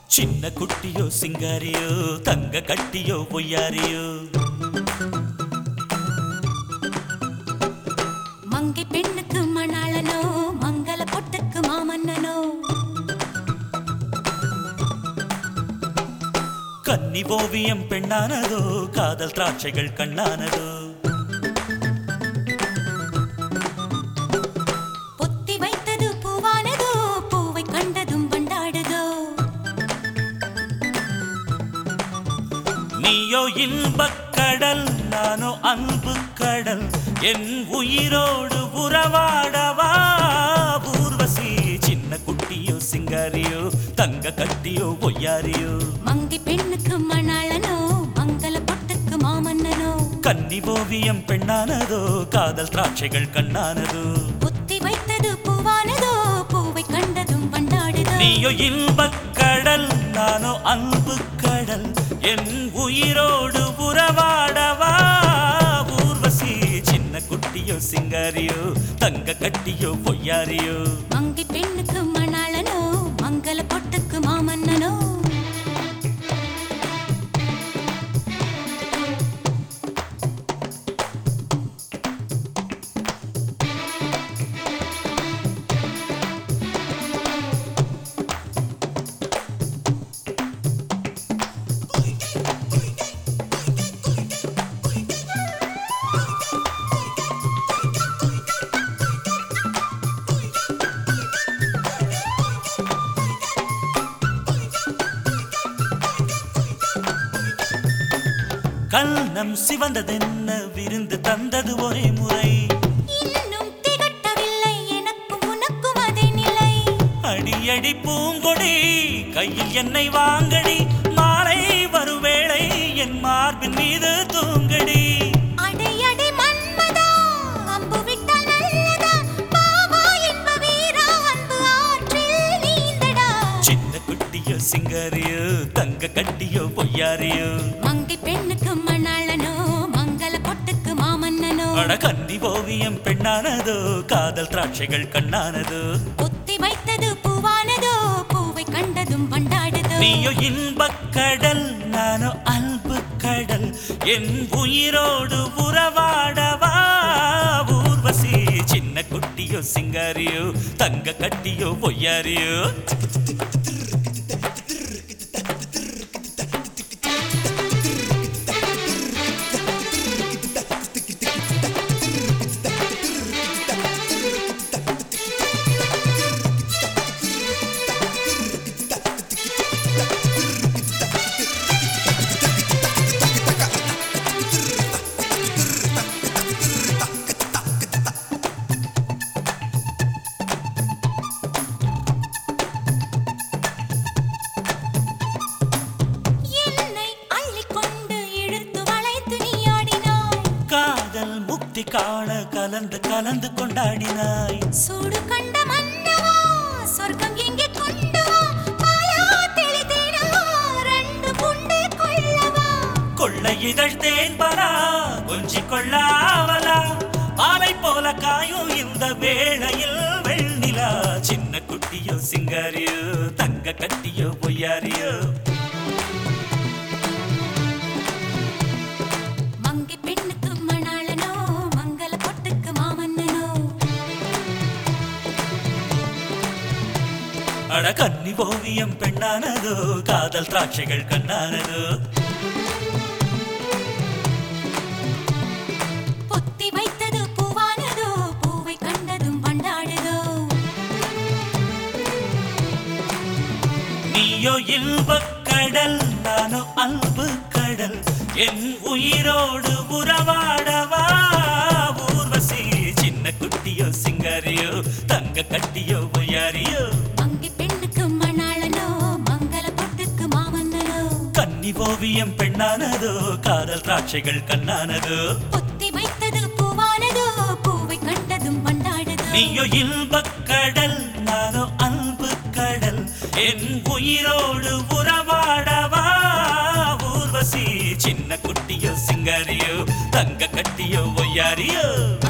சின்ன குட்டியோ சிங்காரியோ தங்க கட்டியோ பொய்யாரியோ மங்கை பெண்ணுக்கு மணாளனோ மங்கள பொட்டுக்கு மாமன்னனோ கன்னி ஓவியம் பெண்ணானதோ காதல் திராட்சைகள் கண்ணானதோ பொத்தி வைத்தது பூவானதோ பூவை கண்டதும் பண்டாடுதோ நீயோ இன்பக் கடல் நானோ அன்பு கடல் என் உயிரோடு உறவாடவா ஊர்வசி சின்ன குட்டியோ சிங்காரியோ தங்க கட்டியோ பொய்யாரியோ மங்கை பெண்ணுக்கு மணாளனோ மங்கள பொட்டுக்கு மாமன்னனோ கன்னி ஓவியம் பெண்ணானதோ காதல் திராட்சைகள் கண்ணானதோ பொத்தி வைத்தது பூவானதோ பூவை கண்டதும் பண்டாடுதோ நீயோ இன்பக் கடல் நானோ அன்பு கடல் என் உயிரோடு உறவாடவா ஊர்வசி சின்ன குட்டியோ சிங்காரியோ தங்க கட்டியோ பொய்யாரியோ மங்கை பெண்ணுக்கு மணாளனோ மங்கள பொட்டுக்கு மாமன்னனோ கண்ணம் சிவந்ததென்ன விருந்து தந்தது ஒரே முறை இன்னும் திகட்டவில்லை எனக்கும் உனக்கும் அதே நிலை அடியடி பூங்கொடி கையில் என்னை வாங்கடி மாலை வருவேளை என் மார்பின் மீது தூங்கடி அடையடை மன்மதா அம்பு விட்டால் நல்லதா பாவா என்ப வீரா அன்பு ஆற்றில் நீந்தடா சின்ன குட்டியோ சிங்காரியோ தங்க கட்டியோ பொய்யாரியோ மங்கை பெண்ணுக்கு மணாளனோ மங்கள பொட்டுக்கு மாமன்னனோ அட கன்னி ஓவியம் பெண்ணானதோ காதல் திராட்சைகள் கண்ணானதோ பொத்தி வைத்தது பூவானதோ பூவை கண்டதும் பண்டாடுதோ நீயோ இன்பக் கடல் நானோ அன்பு கடல் என் உயிரோடு உறவாடவா ஊர்வசி சின்ன குட்டியோ சிங்காரியோ தங்க கட்டியோ பொய்யாரியோ என்னை அள்ளிக்கொண்டு இழுத்து வளைத்து நீயாடினாய் காதல் முக்தி காண கலந்து கலந்து கொண்டாடினாய் சூடு கண்ட மன்னவா சொர்க்கம் எங்கே கொண்டு வா மாயா தெளிதேனா ரெண்டு புண்டு கொள்ளவா கொள்ளை இதழ்த்தேன் பரா கொஞ்சி கொள்ளாவலா ஆலை போல காயும் இந்த வேளையில் வெண்ணிலா சின்ன குட்டியோ சிங்காரியோ தங்க கட்டியோ பொய்யாரியோ மங்கை பெண்ணுக்கு மணாளனோ மங்கள பொட்டுக்கு மாமன்னனோ அட கன்னி ஓவியம் பெண்ணானதோ காதல் திராட்சைகள் கண்ணானதோ பொத்தி வைத்தது பூவானதோ பூவை கண்டதும் பண்டாடுதோ நீயோ இன்பக் கடல் நானோ அன்பு கடல் என் உயிரோடு உறவாடவா ஊர்வசி சின்ன குட்டியோ சிங்காரியோ தங்க கட்டியோ பொய்யாரியோ மங்கை பெண்ணுக்கு மணாளனோ மங்கள பொட்டுக்கு மாமன்னனோ கன்னி ஓவியம் பெண்ணானதோ காதல் திராட்சைகள் கண்ணானதோ பொத்தி வைத்தது பூவானதோ பூவை கண்டதும் பண்டாடுதோ நீயோ இன்பக் கடல் நானோ அன்பு கடல் என் உயிரோடு உறவாடவா ஊர்வசி சின்ன குட்டியோ சிங்காரியோ தங்க கட்டியோ பொய்யாரியோ